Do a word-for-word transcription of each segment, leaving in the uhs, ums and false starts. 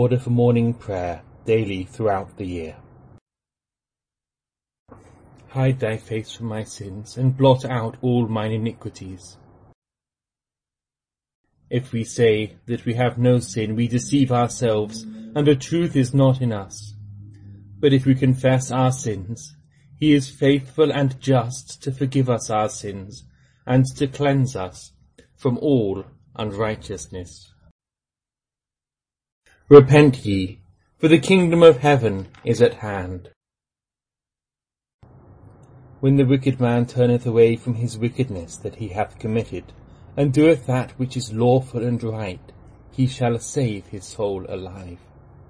order for morning prayer daily throughout the year. Hide thy face from my sins, and blot out all mine iniquities. If we say that we have no sin, we deceive ourselves, and the truth is not in us. But if we confess our sins, he is faithful and just to forgive us our sins, and to cleanse us from all unrighteousness. Repent ye, for the kingdom of heaven is at hand. When the wicked man turneth away from his wickedness that he hath committed, and doeth that which is lawful and right, he shall save his soul alive.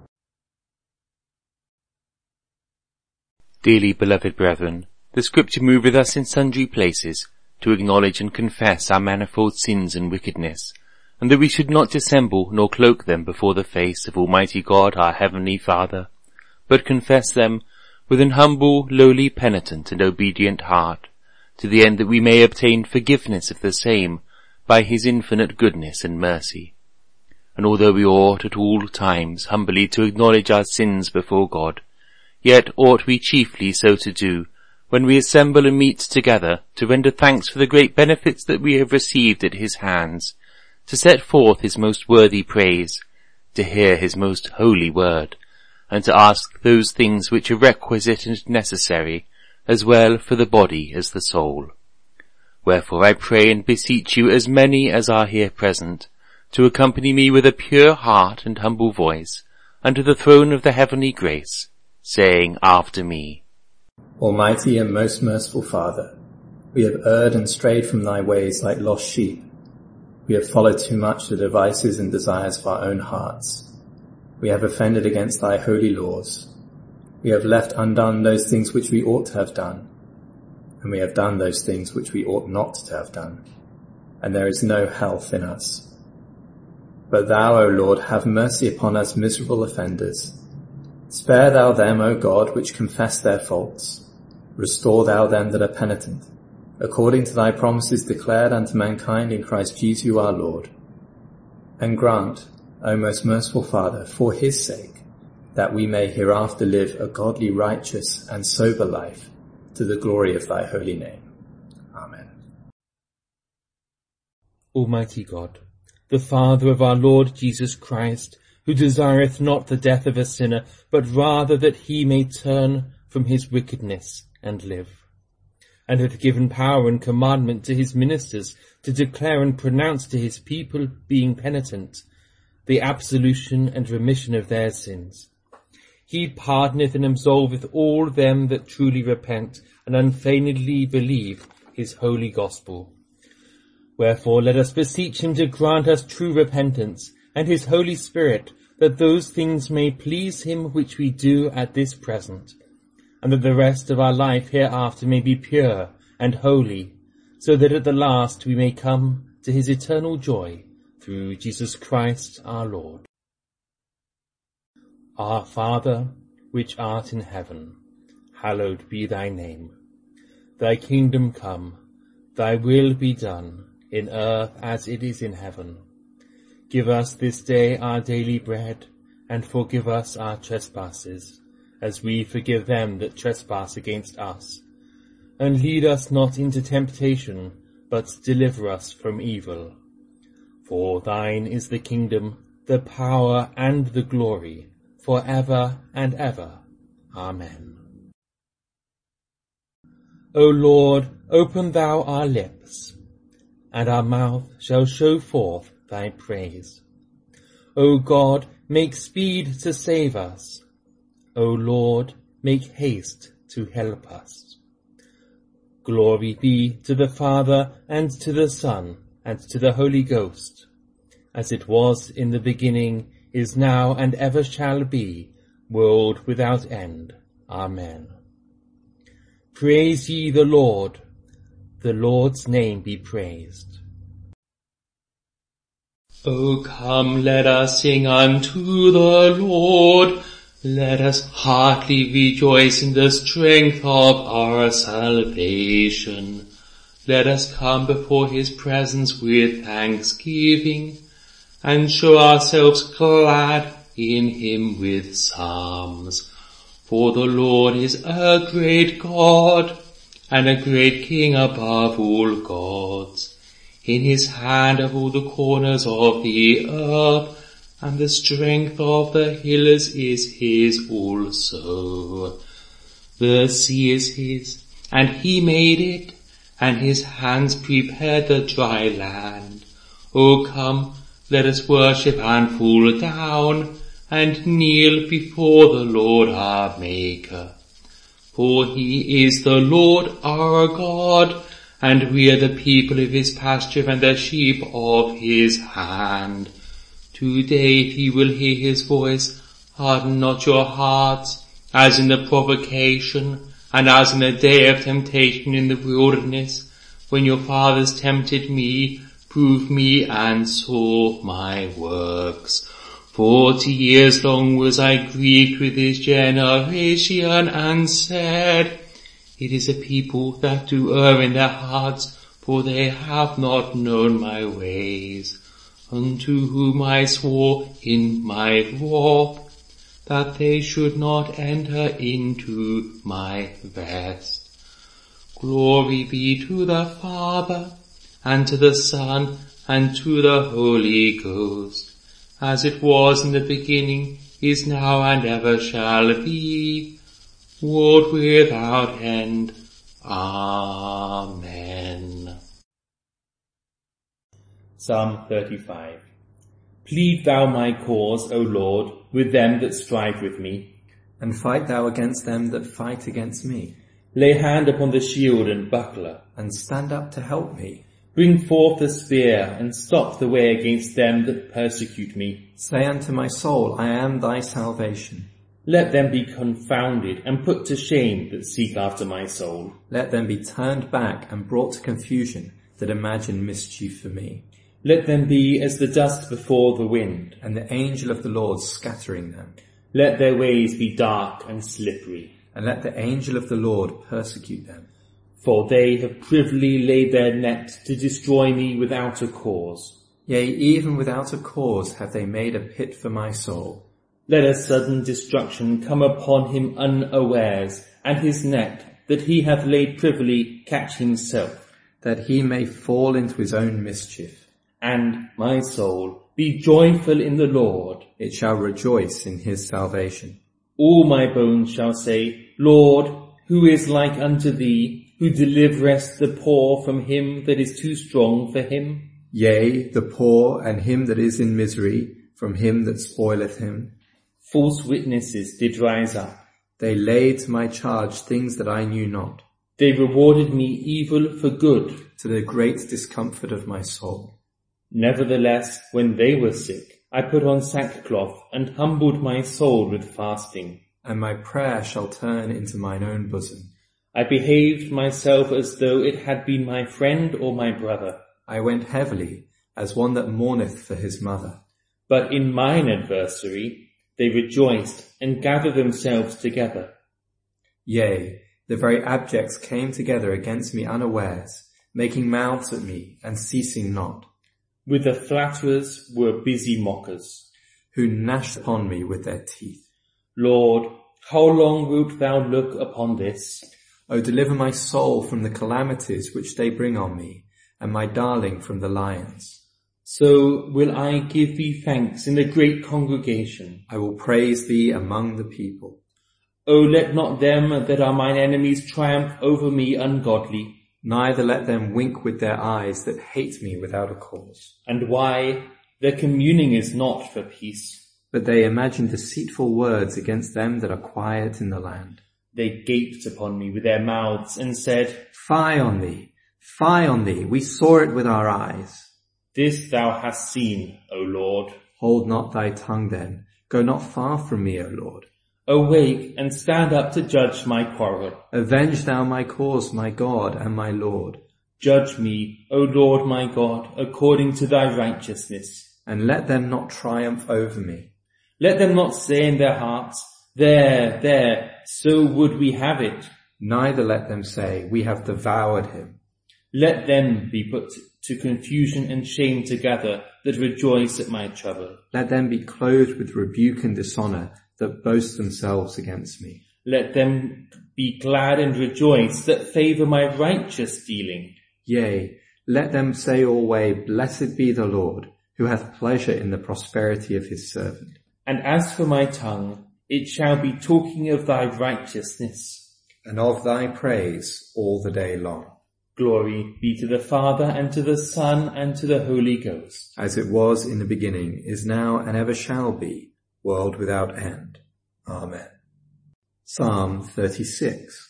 Dearly beloved brethren, the Scripture moveth us in sundry places to acknowledge and confess our manifold sins and wickedness, and that we should not dissemble nor cloak them before the face of Almighty God our Heavenly Father, but confess them with an humble, lowly, penitent, and obedient heart, to the end that we may obtain forgiveness of the same by his infinite goodness and mercy. And although we ought at all times humbly to acknowledge our sins before God, yet ought we chiefly so to do when we assemble and meet together to render thanks for the great benefits that we have received at his hands, to set forth his most worthy praise, to hear his most holy word, and to ask those things which are requisite and necessary, as well for the body as the soul. Wherefore I pray and beseech you, as many as are here present, to accompany me with a pure heart and humble voice unto the throne of the heavenly grace, saying after me, Almighty and most merciful Father, we have erred and strayed from thy ways like lost sheep. We have followed too much the devices and desires of our own hearts. We have offended against thy holy laws. We have left undone those things which we ought to have done, and we have done those things which we ought not to have done, and there is no health in us. But thou, O Lord, have mercy upon us miserable offenders. Spare thou them, O God, which confess their faults. Restore thou them that are penitent, according to thy promises declared unto mankind in Christ Jesus our Lord. And grant, O most merciful Father, for his sake, that we may hereafter live a godly, righteous, and sober life, to the glory of thy holy name. Amen. Almighty God, the Father of our Lord Jesus Christ, who desireth not the death of a sinner, but rather that he may turn from his wickedness and live, and hath given power and commandment to his ministers to declare and pronounce to his people, being penitent, the absolution and remission of their sins. He pardoneth and absolveth all them that truly repent and unfeignedly believe his holy gospel. Wherefore let us beseech him to grant us true repentance, and his Holy Spirit, that those things may please him which we do at this present, and that the rest of our life hereafter may be pure and holy, so that at the last we may come to his eternal joy, through Jesus Christ our Lord. Our Father, which art in heaven, hallowed be thy name. Thy kingdom come, thy will be done, in earth as it is in heaven. Give us this day our daily bread, and forgive us our trespasses, as we forgive them that trespass against us. And lead us not into temptation, but deliver us from evil. For thine is the kingdom, the power, and the glory, for ever and ever. Amen. O Lord, open thou our lips, and our mouth shall show forth thy praise. O God, make speed to save us. O Lord, make haste to help us. Glory be to the Father, and to the Son, and to the Holy Ghost, as it was in the beginning, is now, and ever shall be, world without end. Amen. Praise ye the Lord. The Lord's name be praised. O come, let us sing unto the Lord. Let us heartily rejoice in the strength of our salvation. Let us come before his presence with thanksgiving, and show ourselves glad in him with psalms. For the Lord is a great God, and a great King above all gods. In his hand are all the corners of the earth, and the strength of the hills is his also. The sea is his, and he made it, and his hands prepared the dry land. O come, let us worship and fall down, and kneel before the Lord our Maker. For he is the Lord our God, and we are the people of his pasture and the sheep of his hand. Today if ye will hear his voice, harden not your hearts, as in the provocation, and as in the day of temptation in the wilderness, when your fathers tempted me, proved me, and saw my works. Forty years long was I grieved with this generation, and said, it is a people that do err in their hearts, for they have not known my ways, unto whom I swore in my wrath, that they should not enter into my rest. Glory be to the Father, and to the Son, and to the Holy Ghost, as it was in the beginning, is now, and ever shall be, world without end. Amen. Psalm thirty-five. Plead thou my cause, O Lord, with them that strive with me. And fight thou against them that fight against me. Lay hand upon the shield and buckler, and stand up to help me. Bring forth the spear, and stop the way against them that persecute me. Say unto my soul, I am thy salvation. Let them be confounded and put to shame that seek after my soul. Let them be turned back and brought to confusion that imagine mischief for me. Let them be as the dust before the wind, and the angel of the Lord scattering them. Let their ways be dark and slippery, and let the angel of the Lord persecute them. For they have privily laid their net to destroy me without a cause. Yea, even without a cause have they made a pit for my soul. Let a sudden destruction come upon him unawares, and his net that he hath laid privily catch himself, that he may fall into his own mischief. And my soul, be joyful in the Lord. It shall rejoice in his salvation. All my bones shall say, Lord, who is like unto thee, who deliverest the poor from him that is too strong for him? Yea, the poor and him that is in misery, from him that spoileth him. False witnesses did rise up. They laid to my charge things that I knew not. They rewarded me evil for good, to the great discomfort of my soul. Nevertheless, when they were sick, I put on sackcloth and humbled my soul with fasting. And my prayer shall turn into mine own bosom. I behaved myself as though it had been my friend or my brother. I went heavily, as one that mourneth for his mother. But in mine adversary they rejoiced and gathered themselves together. Yea, the very abjects came together against me unawares, making mouths at me and ceasing not. With the flatterers were busy mockers, who gnashed upon me with their teeth. Lord, how long wilt thou look upon this? O deliver my soul from the calamities which they bring on me, and my darling from the lions. So will I give thee thanks in the great congregation. I will praise thee among the people. O let not them that are mine enemies triumph over me ungodly. Neither let them wink with their eyes that hate me without a cause. And why? Their communing is not for peace. But they imagine deceitful words against them that are quiet in the land. They gaped upon me with their mouths and said, Fie on thee! Fie on thee! We saw it with our eyes. This thou hast seen, O Lord. Hold not thy tongue then. Go not far from me, O Lord. Awake and stand up to judge my quarrel. Avenge thou my cause, my God and my Lord. Judge me, O Lord my God, according to thy righteousness. And let them not triumph over me. Let them not say in their hearts, There, there, so would we have it. Neither let them say, We have devoured him. Let them be put to confusion and shame together that rejoice at my trouble. Let them be clothed with rebuke and dishonor that boast themselves against me. Let them be glad and rejoice that favor my righteous dealing. Yea, let them say alway, Blessed be the Lord, who hath pleasure in the prosperity of his servant. And as for my tongue, it shall be talking of thy righteousness, and of thy praise all the day long. Glory be to the Father, and to the Son, and to the Holy Ghost. As it was in the beginning, is now, and ever shall be, world without end. Amen. Psalm thirty-six.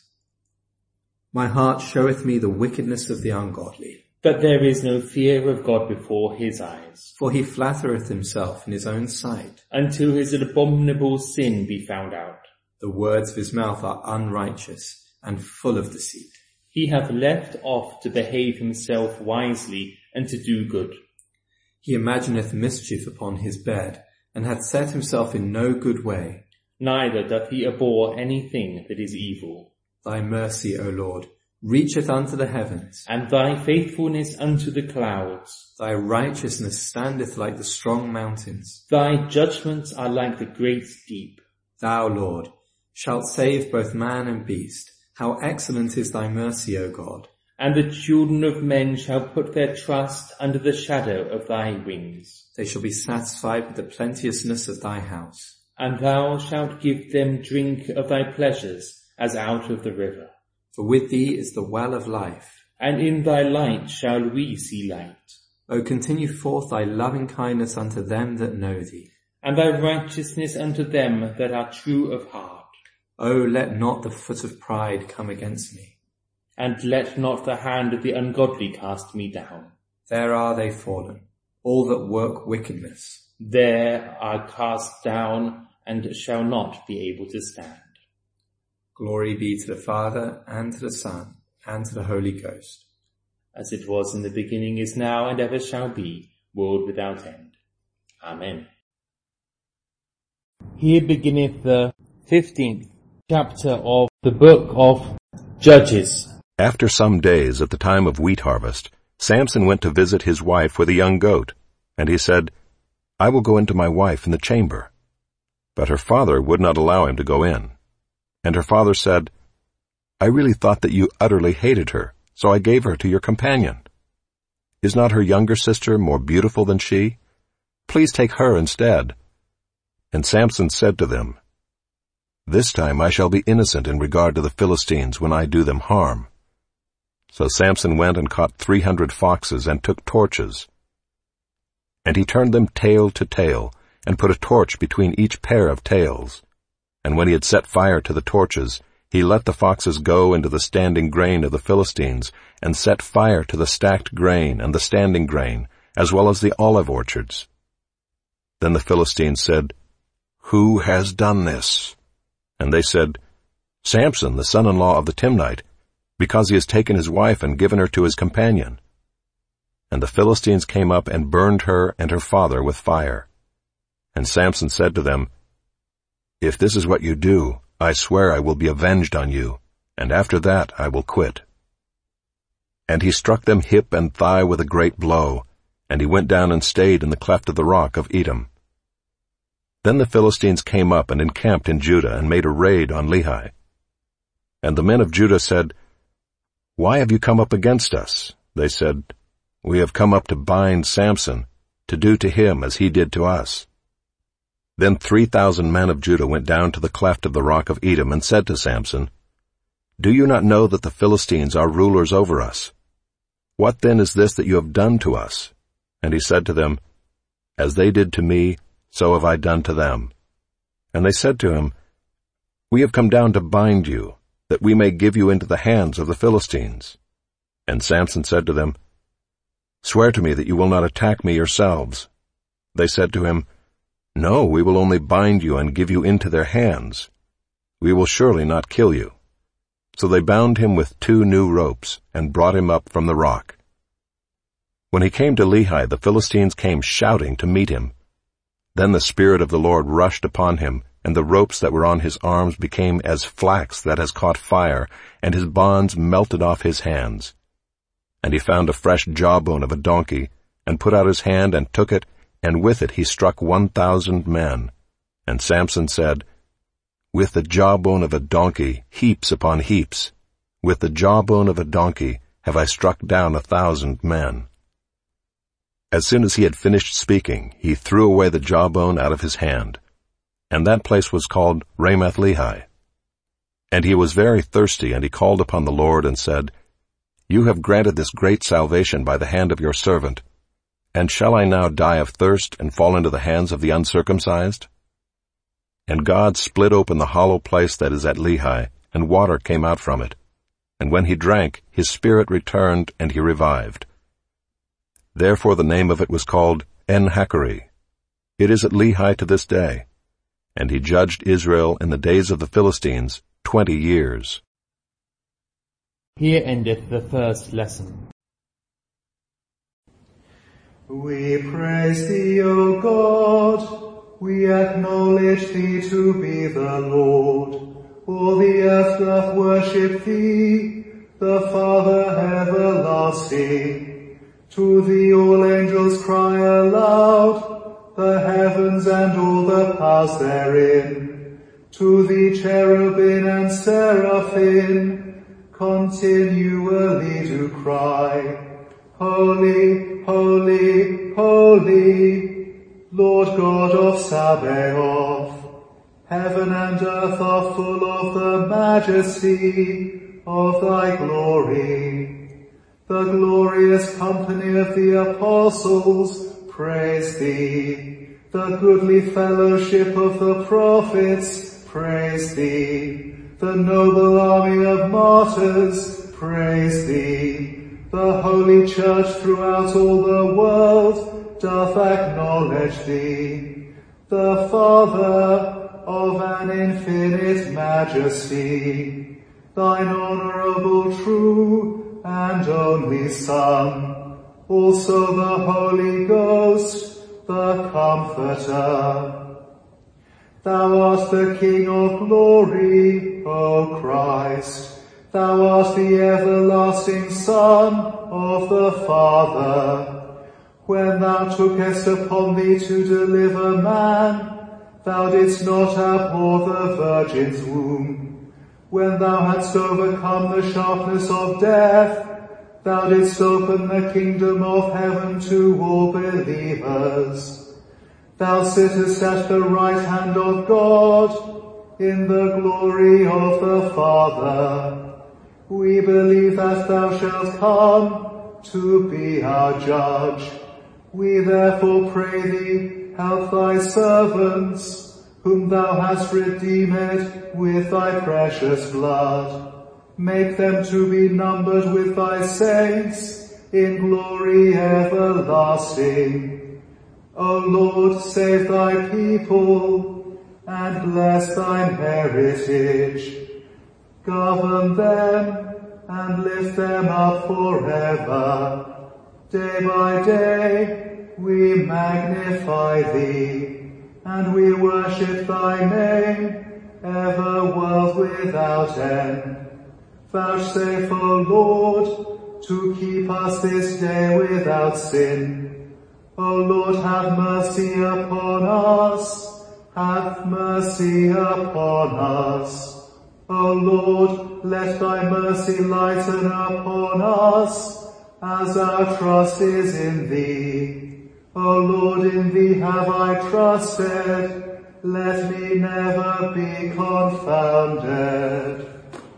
My heart showeth me the wickedness of the ungodly. But there is no fear of God before his eyes. For he flattereth himself in his own sight, until his abominable sin be found out. The words of his mouth are unrighteous, and full of deceit. He hath left off to behave himself wisely, and to do good. He imagineth mischief upon his bed, and hath set himself in no good way. Neither doth he abhor anything that is evil. Thy mercy, O Lord, reacheth unto the heavens, and thy faithfulness unto the clouds. Thy righteousness standeth like the strong mountains. Thy judgments are like the great deep. Thou, Lord, shalt save both man and beast. How excellent is thy mercy, O God! And the children of men shall put their trust under the shadow of thy wings. They shall be satisfied with the plenteousness of thy house. And thou shalt give them drink of thy pleasures as out of the river. For with thee is the well of life, and in thy light shall we see light. O continue forth thy loving kindness unto them that know thee, and thy righteousness unto them that are true of heart. O let not the foot of pride come against me, and let not the hand of the ungodly cast me down. There are they fallen, all that work wickedness. There are cast down, and shall not be able to stand. Glory be to the Father, and to the Son, and to the Holy Ghost. As it was in the beginning, is now, and ever shall be, world without end. Amen. Here beginneth the fifteenth chapter of the book of Judges. After some days, at the time of wheat harvest, Samson went to visit his wife with a young goat, and he said, I will go into my wife in the chamber. But her father would not allow him to go in. And her father said, I really thought that you utterly hated her, so I gave her to your companion. Is not her younger sister more beautiful than she? Please take her instead. And Samson said to them, This time I shall be innocent in regard to the Philistines when I do them harm. So Samson went and caught three hundred foxes and took torches. And he turned them tail to tail, and put a torch between each pair of tails. And when he had set fire to the torches, he let the foxes go into the standing grain of the Philistines, and set fire to the stacked grain and the standing grain, as well as the olive orchards. Then the Philistines said, Who has done this? And they said, Samson, the son-in-law of the Timnite, because he has taken his wife and given her to his companion. And the Philistines came up and burned her and her father with fire. And Samson said to them, If this is what you do, I swear I will be avenged on you, and after that I will quit. And he struck them hip and thigh with a great blow, and he went down and stayed in the cleft of the rock of Edom. Then the Philistines came up and encamped in Judah and made a raid on Lehi. And the men of Judah said, Why have you come up against us? They said, We have come up to bind Samson, to do to him as he did to us. Then three thousand men of Judah went down to the cleft of the rock of Edom and said to Samson, Do you not know that the Philistines are rulers over us? What then is this that you have done to us? And he said to them, As they did to me, so have I done to them. And they said to him, We have come down to bind you, that we may give you into the hands of the Philistines. And Samson said to them, Swear to me that you will not attack me yourselves. They said to him, No, we will only bind you and give you into their hands. We will surely not kill you. So they bound him with two new ropes and brought him up from the rock. When he came to Lehi, the Philistines came shouting to meet him. Then the Spirit of the Lord rushed upon him, and the ropes that were on his arms became as flax that has caught fire, and his bonds melted off his hands. And he found a fresh jawbone of a donkey, and put out his hand and took it, and with it he struck one thousand men. And Samson said, With the jawbone of a donkey, heaps upon heaps, with the jawbone of a donkey have I struck down a thousand men. As soon as he had finished speaking, he threw away the jawbone out of his hand. And that place was called Ramath-lehi. And he was very thirsty, and he called upon the Lord and said, You have granted this great salvation by the hand of your servant. And shall I now die of thirst and fall into the hands of the uncircumcised? And God split open the hollow place that is at Lehi, and water came out from it. And when he drank, his spirit returned, and he revived. Therefore the name of it was called En-hakkore. It is at Lehi to this day. And he judged Israel in the days of the Philistines twenty years. Here endeth the first lesson. We praise thee, O God. We acknowledge thee to be the Lord. All the earth doth worship thee, the Father everlasting. To thee all angels cry aloud, the heavens and all the powers therein. To thee cherubim and seraphim continually do cry, Holy, holy, holy, Lord God of Sabaoth. Heaven and earth are full of the majesty of thy glory. The glorious company of the apostles praise thee. The goodly fellowship of the prophets praise thee. The noble army of martyrs praise thee. The holy church throughout all the world doth acknowledge thee, the Father of an infinite majesty, thine honorable, true, and only Son, also the Holy Ghost, the Comforter. Thou art the King of glory, O Christ. Thou art the everlasting Son of the Father. When thou tookest upon thee to deliver man, thou didst not abhor the Virgin's womb. When thou hadst overcome the sharpness of death, thou didst open the kingdom of heaven to all believers. Thou sittest at the right hand of God, in the glory of the Father. We believe that thou shalt come to be our judge. We therefore pray thee, help thy servants, whom thou hast redeemed with thy precious blood. Make them to be numbered with thy saints in glory everlasting. O Lord, save thy people and bless thine heritage. Govern them and lift them up forever. Day by day we magnify thee, and we worship thy name, ever world without end. Vouchsafe, O Lord, to keep us this day without sin. O Lord, have mercy upon us, have mercy upon us. O Lord, let thy mercy lighten upon us, as our trust is in thee. O Lord, in thee have I trusted, let me never be confounded.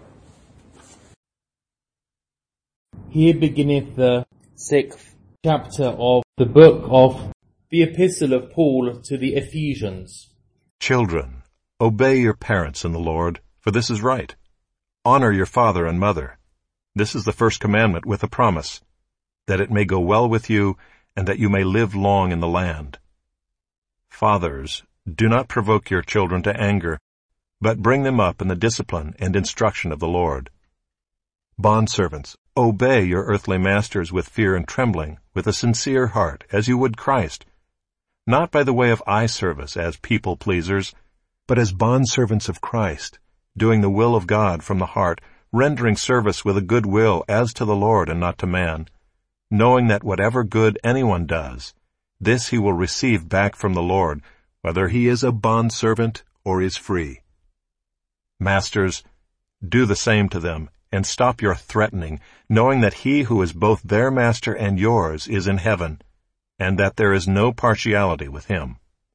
Here beginneth the sixth chapter of the book of the Epistle of Paul to the Ephesians. Children, obey your parents in the Lord, for this is right. Honor your father and mother. This is the first commandment with a promise, that it may go well with you, and that you may live long in the land. Fathers, do not provoke your children to anger, but bring them up in the discipline and instruction of the Lord. Bondservants, obey your earthly masters with fear and trembling, with a sincere heart, as you would Christ, not by the way of eye service as people-pleasers, but as bondservants of Christ, doing the will of God from the heart, rendering service with a good will as to the Lord and not to man, knowing that whatever good anyone does, this he will receive back from the Lord, whether he is a bondservant or is free. Masters, do the same to them, and stop your threatening, knowing that he who is both their master and yours is in heaven, and that there is no partiality with him.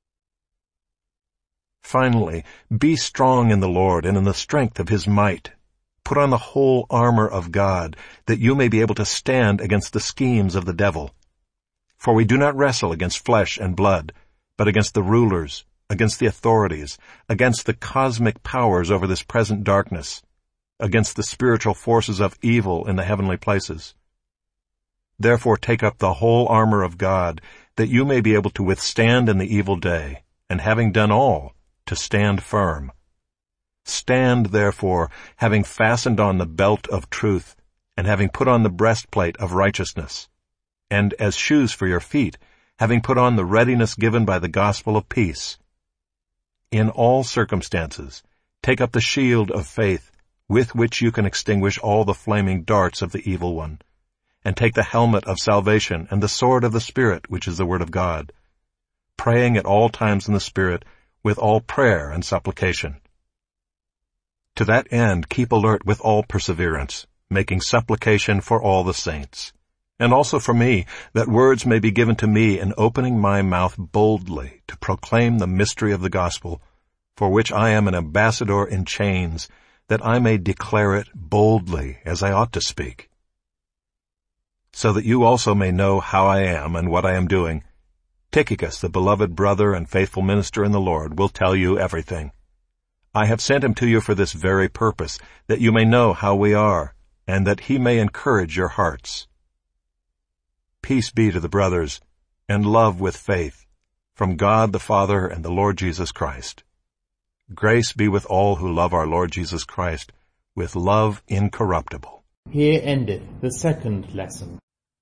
Finally, be strong in the Lord and in the strength of his might. Put on the whole armor of God, that you may be able to stand against the schemes of the devil. For we do not wrestle against flesh and blood, but against the rulers, against the authorities, against the cosmic powers over this present darkness, against the spiritual forces of evil in the heavenly places. Therefore take up the whole armor of God, that you may be able to withstand in the evil day, and having done all, to stand firm. Stand, therefore, having fastened on the belt of truth, and having put on the breastplate of righteousness, and as shoes for your feet, having put on the readiness given by the gospel of peace. In all circumstances, take up the shield of faith, with which you can extinguish all the flaming darts of the evil one, and take the helmet of salvation and the sword of the Spirit, which is the word of God, praying at all times in the Spirit, with all prayer and supplication. To that end keep alert with all perseverance, making supplication for all the saints, and also for me, that words may be given to me in opening my mouth boldly to proclaim the mystery of the gospel, for which I am an ambassador in chains, that I may declare it boldly as I ought to speak. So that you also may know how I am and what I am doing, Tychicus, the beloved brother and faithful minister in the Lord, will tell you everything. I have sent him to you for this very purpose, that you may know how we are, and that he may encourage your hearts. Peace be to the brothers, and love with faith, from God the Father and the Lord Jesus Christ. Grace be with all who love our Lord Jesus Christ, with love incorruptible. Here endeth the second lesson.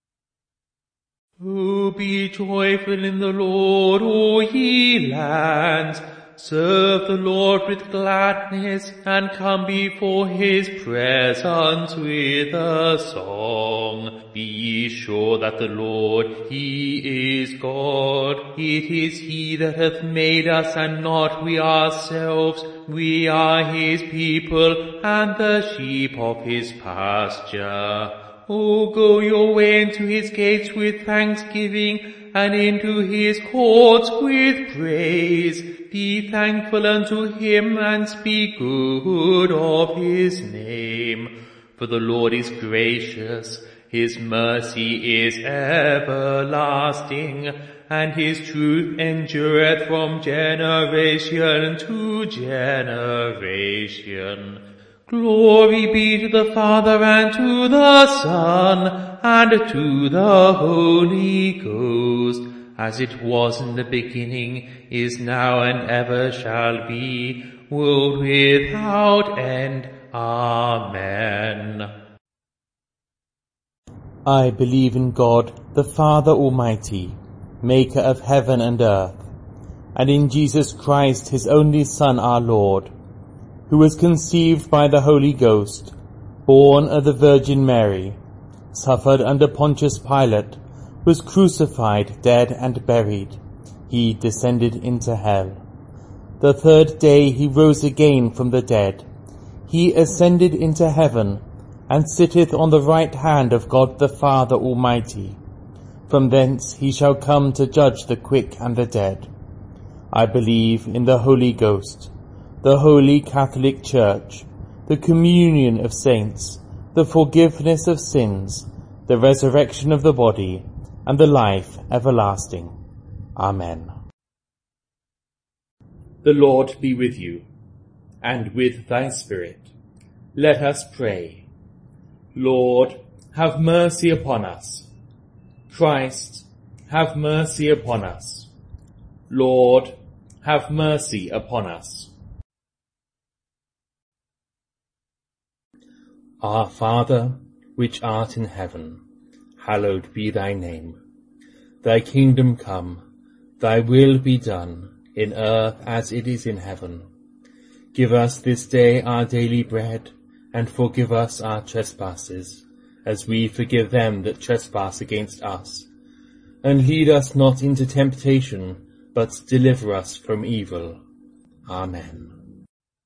Oh, be joyful in the Lord, O ye lands. Serve the Lord with gladness, and come before his presence with a song. Be sure that the Lord, he is God. It is he that hath made us, and not we ourselves. We are his people, and the sheep of his pasture. O go your way into his gates with thanksgiving, and into his courts with praise. Be thankful unto him, and speak good of his name. For the Lord is gracious, his mercy is everlasting, and his truth endureth from generation to generation. Glory be to the Father, and to the Son, and to the Holy Ghost, as it was in the beginning, is now, and ever shall be, world without end. Amen. I believe in God, the Father Almighty, maker of heaven and earth, and in Jesus Christ, his only Son, our Lord, who was conceived by the Holy Ghost, born of the Virgin Mary, suffered under Pontius Pilate, was crucified, dead, and buried. He descended into hell. The third day he rose again from the dead. He ascended into heaven, and sitteth on the right hand of God the Father Almighty. From thence he shall come to judge the quick and the dead. I believe in the Holy Ghost, the Holy Catholic Church, the communion of saints, the forgiveness of sins, the resurrection of the body, and the life everlasting. Amen. The Lord be with you, and with thy spirit. Let us pray. Lord, have mercy upon us. Christ, have mercy upon us. Lord, have mercy upon us. Our Father, which art in heaven, hallowed be thy name. Thy kingdom come, thy will be done, in earth as it is in heaven. Give us this day our daily bread, and forgive us our trespasses, as we forgive them that trespass against us. And lead us not into temptation, but deliver us from evil. Amen.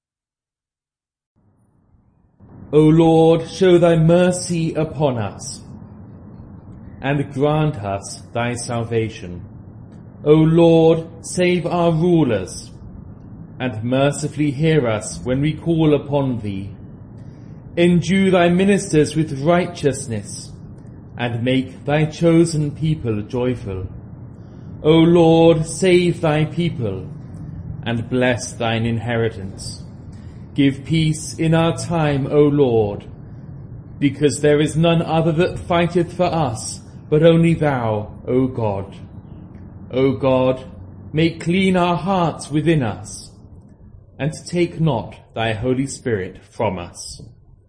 O Lord, show thy mercy upon us, and grant us thy salvation. O Lord, save our rulers, and mercifully hear us when we call upon thee. Endue thy ministers with righteousness, and make thy chosen people joyful. O Lord, save thy people, and bless thine inheritance. Give peace in our time, O Lord, because there is none other that fighteth for us, but only thou, O God. O God, make clean our hearts within us, and take not thy Holy Spirit from us.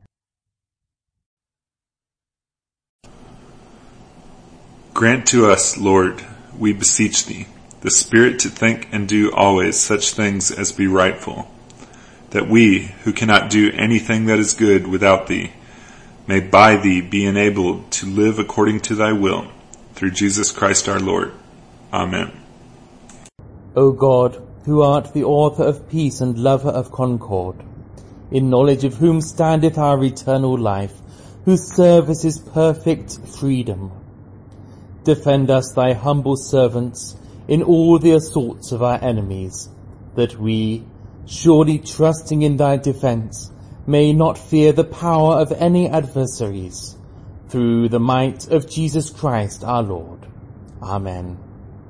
Grant to us, Lord, we beseech thee, the spirit to think and do always such things as be rightful, that we, who cannot do anything that is good without thee, may by thee be enabled to live according to thy will, through Jesus Christ our Lord. Amen. O God, who art the author of peace and lover of concord, in knowledge of whom standeth our eternal life, whose service is perfect freedom, defend us, thy humble servants, in all the assaults of our enemies, that we, surely trusting in thy defence, may not fear the power of any adversaries, through the might of Jesus Christ our Lord. Amen.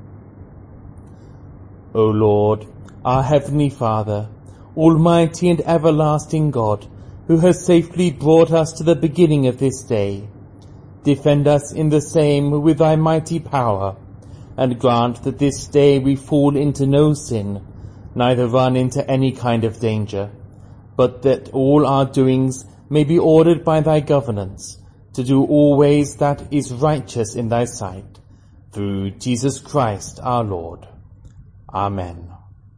O Lord, our heavenly Father, almighty and everlasting God, who has safely brought us to the beginning of this day, defend us in the same with thy mighty power, and grant that this day we fall into no sin, neither run into any kind of danger, but that all our doings may be ordered by thy governance, to do always that is righteous in thy sight, through Jesus Christ our Lord. Amen.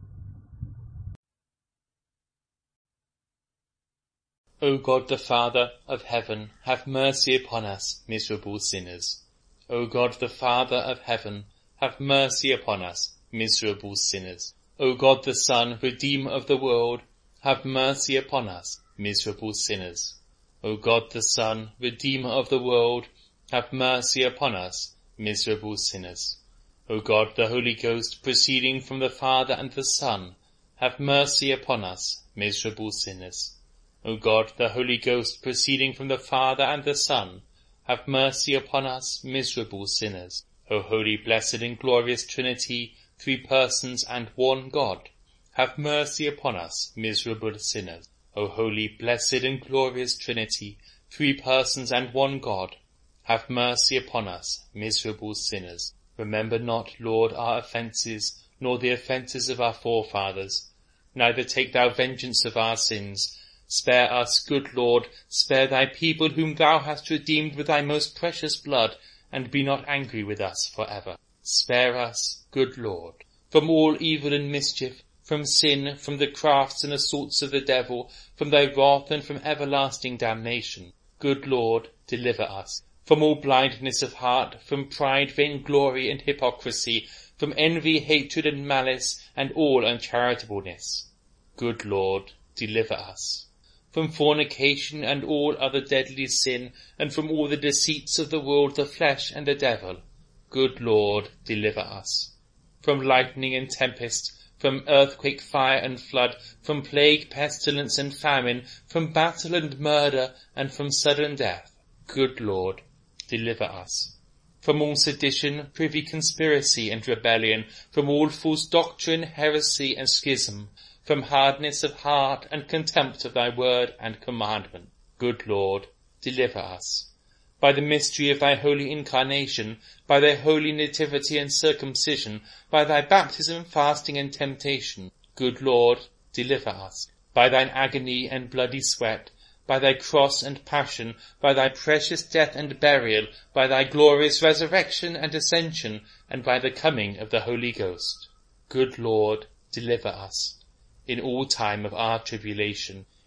O God the Father of heaven, have mercy upon us, miserable sinners. O God the Father of heaven, have mercy upon us, miserable sinners. O God the Son, Redeemer of the world, have mercy upon us, miserable sinners. O God the Son, Redeemer of the world, have mercy upon us, miserable sinners. O God the Holy Ghost, proceeding from the Father and the Son, have mercy upon us, miserable sinners. O God, the Holy Ghost, proceeding from the Father and the Son, have mercy upon us, miserable sinners. O holy, blessed, and glorious Trinity, three persons and one God, have mercy upon us, miserable sinners. O holy, blessed, and glorious Trinity, three persons and one God, have mercy upon us, miserable sinners. Remember not, Lord, our offences, nor the offences of our forefathers. Neither take thou vengeance of our sins. Spare us, good Lord, spare thy people whom thou hast redeemed with thy most precious blood, and be not angry with us for ever. Spare us, good Lord, from all evil and mischief, from sin, from the crafts and assaults of the devil, from thy wrath and from everlasting damnation. Good Lord, deliver us from all blindness of heart, from pride, vainglory, and hypocrisy, from envy, hatred, and malice, and all uncharitableness. Good Lord, deliver us from fornication and all other deadly sin, and from all the deceits of the world, the flesh, and the devil. Good Lord, deliver us from lightning and tempest, from earthquake, fire, and flood, from plague, pestilence, and famine, from battle and murder, and from sudden death. Good Lord, deliver us from all sedition, privy conspiracy, and rebellion, from all false doctrine, heresy, and schism, from hardness of heart and contempt of thy word and commandment. Good Lord, deliver us by the mystery of thy holy incarnation, by thy holy nativity and circumcision, by thy baptism, fasting, and temptation. Good Lord, deliver us by thine agony and bloody sweat, by thy cross and passion, by thy precious death and burial, by thy glorious resurrection and ascension, and by the coming of the Holy Ghost. Good Lord, deliver us in all time of our tribulation,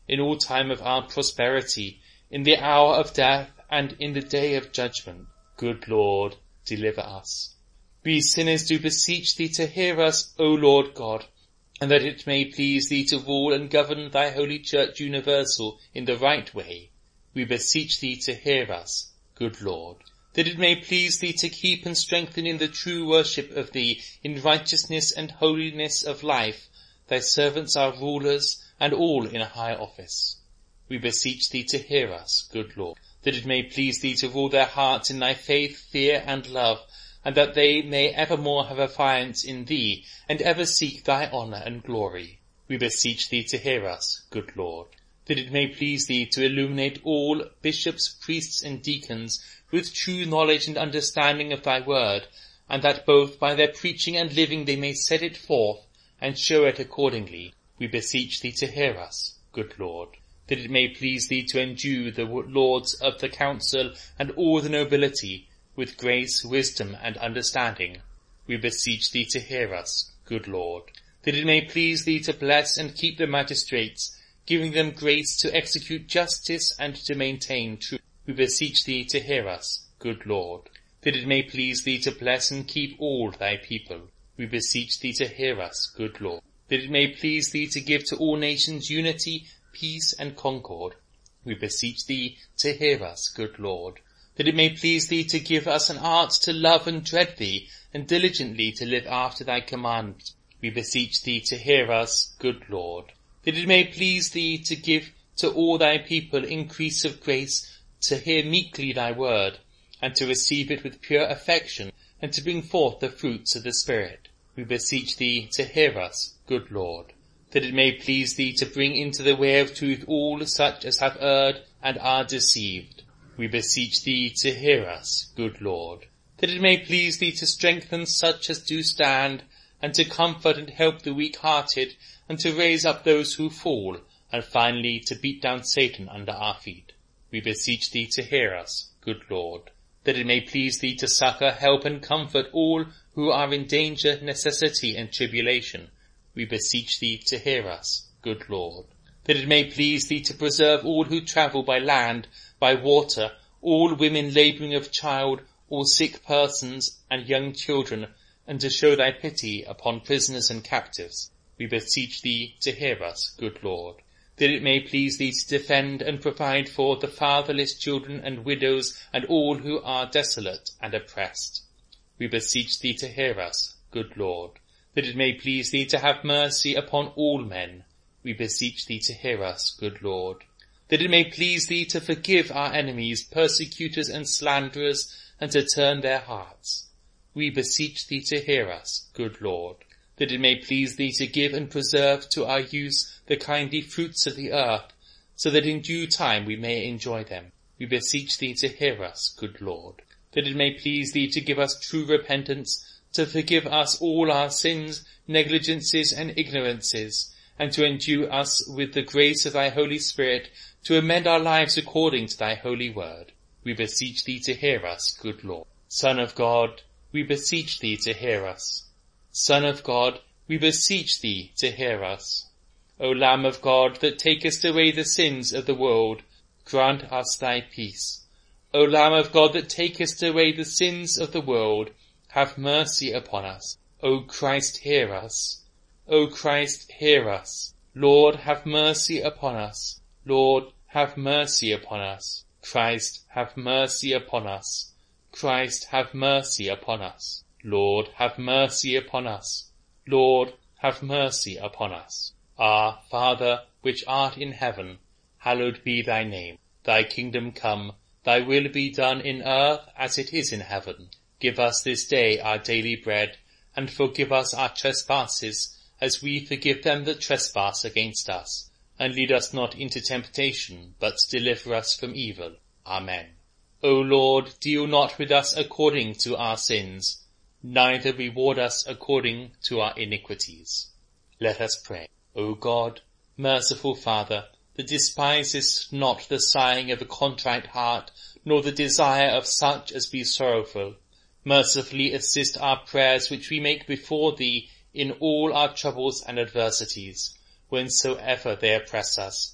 in all time of our prosperity, in the hour of death, and in the day of judgment. Good Lord, deliver us. We sinners do beseech thee to hear us, O Lord God, and that it may please thee to rule and govern thy holy church universal in the right way. We beseech thee to hear us, good Lord, that it may please thee to keep and strengthen in the true worship of thee, in righteousness and holiness of life, thy servants our rulers, and all in a high office. We beseech thee to hear us, good Lord, that it may please thee to rule their hearts in thy faith, fear, and love, and that they may evermore have affiance in thee, and ever seek thy honour and glory. We beseech thee to hear us, good Lord, that it may please thee to illuminate all bishops, priests, and deacons with true knowledge and understanding of thy word, and that both by their preaching and living they may set it forth, and show it accordingly. We beseech thee to hear us, good Lord, that it may please thee to endue the lords of the council and all the nobility with grace, wisdom, and understanding. We beseech thee to hear us, good Lord, that it may please thee to bless and keep the magistrates, giving them grace to execute justice and to maintain truth. We beseech thee to hear us, good Lord, that it may please thee to bless and keep all thy people. We beseech thee to hear us, good Lord, that it may please thee to give to all nations unity, peace, and concord. We beseech thee to hear us, good Lord, that it may please thee to give us an art to love and dread thee, and diligently to live after thy commandments. We beseech thee to hear us, good Lord, that it may please thee to give to all thy people increase of grace, to hear meekly thy word, and to receive it with pure affection, and to bring forth the fruits of the Spirit. We beseech thee to hear us, good Lord, that it may please thee to bring into the way of truth all such as have erred and are deceived. We beseech thee to hear us, good Lord, that it may please thee to strengthen such as do stand, and to comfort and help the weak-hearted, and to raise up those who fall, and finally to beat down Satan under our feet. We beseech thee to hear us, good Lord, that it may please thee to succour, help, and comfort all who are in danger, necessity, and tribulation. We beseech thee to hear us, good Lord, that it may please thee to preserve all who travel by land, by water, all women labouring of child, all sick persons, and young children, and to show thy pity upon prisoners and captives. We beseech thee to hear us, good Lord, that it may please thee to defend and provide for the fatherless children and widows and all who are desolate and oppressed. We beseech thee to hear us, good Lord, that it may please thee to have mercy upon all men. We beseech thee to hear us, good Lord, that it may please thee to forgive our enemies, persecutors, and slanderers, and to turn their hearts. We beseech thee to hear us, good Lord, that it may please thee to give and preserve to our use the kindly fruits of the earth, so that in due time we may enjoy them. We beseech thee to hear us, good Lord, that it may please thee to give us true repentance, to forgive us all our sins, negligences, and ignorances, and to endue us with the grace of thy Holy Spirit to amend our lives according to thy holy word. We beseech thee to hear us, good Lord. Son of God, we beseech thee to hear us. Son of God, we beseech thee to hear us. O Lamb of God, that takest away the sins of the world, grant us thy peace. O Lamb of God, that takest away the sins of the world, have mercy upon us. O Christ, hear us. O Christ, hear us. Lord, have mercy upon us. Lord, have mercy upon us. Christ, have mercy upon us. Christ, have mercy upon us. Lord, have mercy upon us. Lord, have mercy upon us. Our Father, which art in heaven, hallowed be thy name. Thy kingdom come, thy will be done in earth as it is in heaven. Give us this day our daily bread, and forgive us our trespasses, as we forgive them that trespass against us. And lead us not into temptation, but deliver us from evil. Amen. O Lord, deal not with us according to our sins, neither reward us according to our iniquities. Let us pray. O God, merciful Father, that despisest not the sighing of a contrite heart, nor the desire of such as be sorrowful, mercifully assist our prayers which we make before thee in all our troubles and adversities, whensoever they oppress us,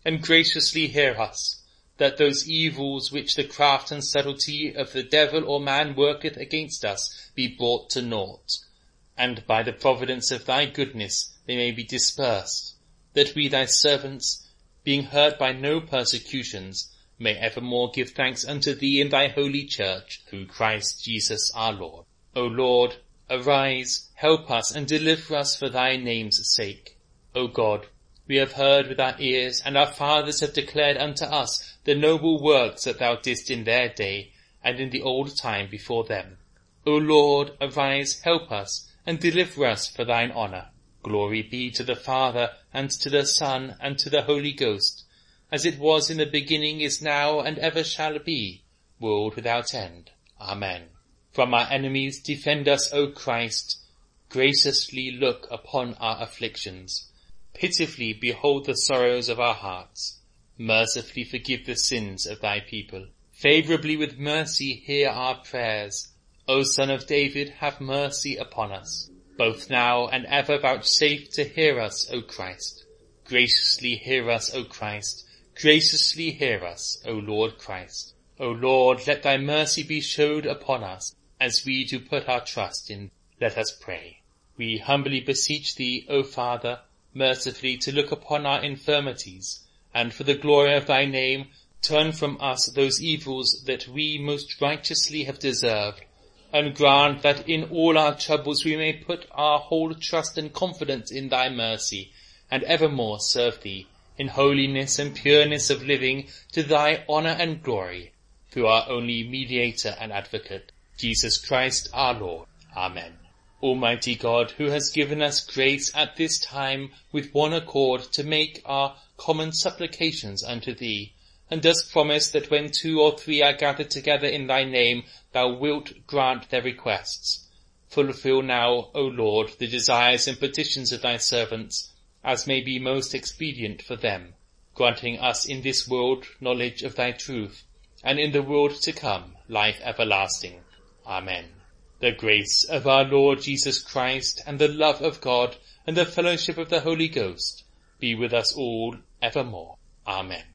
and graciously hear us, that those evils which the craft and subtlety of the devil or man worketh against us be brought to naught, and by the providence of thy goodness they may be dispersed, that we thy servants, being hurt by no persecutions, may evermore give thanks unto thee in thy holy church, through Christ Jesus our Lord. O Lord, arise, help us, and deliver us for thy name's sake. O God, we have heard with our ears, and our fathers have declared unto us the noble works that thou didst in their day, and in the old time before them. O Lord, arise, help us, and deliver us for thine honour. Glory be to the Father, and to the Son, and to the Holy Ghost, as it was in the beginning, is now, and ever shall be, world without end. Amen. From our enemies defend us, O Christ. Graciously look upon our afflictions. Pitifully behold the sorrows of our hearts. Mercifully forgive the sins of thy people. Favourably with mercy hear our prayers. O Son of David, have mercy upon us. Both now and ever vouchsafe to hear us, O Christ. Graciously hear us, O Christ. Graciously hear us, O Lord Christ. O Lord, let thy mercy be showed upon us, as we do put our trust in. Let us pray. We humbly beseech thee, O Father, mercifully to look upon our infirmities, and for the glory of thy name, turn from us those evils that we most righteously have deserved, and grant that in all our troubles we may put our whole trust and confidence in thy mercy, and evermore serve thee in holiness and pureness of living, to thy honour and glory, through our only mediator and advocate, Jesus Christ our Lord. Amen. Almighty God, who has given us grace at this time with one accord to make our common supplications unto thee, and dost promise that when two or three are gathered together in thy name, thou wilt grant their requests. Fulfill now, O Lord, the desires and petitions of thy servants, as may be most expedient for them, granting us in this world knowledge of thy truth, and in the world to come life everlasting. Amen. The grace of our Lord Jesus Christ, and the love of God, and the fellowship of the Holy Ghost, be with us all evermore. Amen.